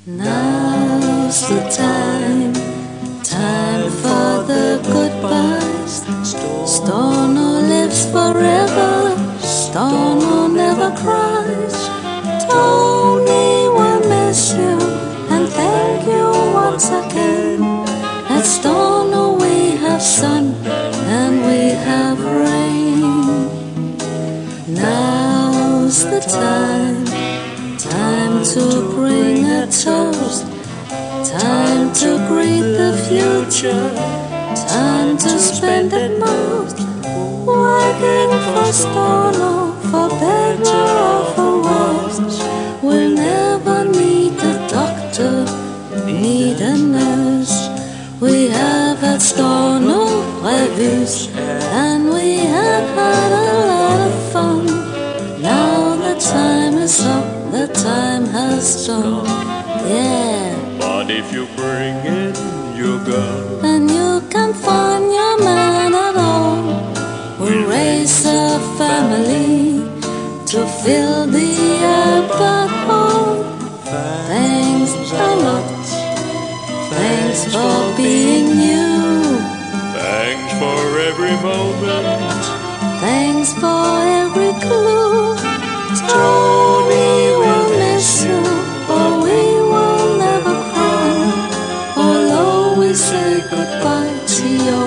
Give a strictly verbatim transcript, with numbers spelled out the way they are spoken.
Now's the time, time for the goodbyes. Storno lives forever, Storno never cries. Tony will miss you and thank you once again. At Storno we have sun and we have rain. Now's the time, time to bring a toast, time to greet the future, time to spend it most working for Storno, for better or for worse. We'll never need a doctor, need a nurse. We have had Storno reviews and we have had a lot of fun. Now the time is up, the time has come, yeah. But if you bring in your girl, and you can find your man at all, we'll raise a family to fill the urban hole. Thanks a lot, thanks for being you, thanks for every moment, thanks for every clue. Tony will miss you, but we will never cry. I'll always say goodbye to you.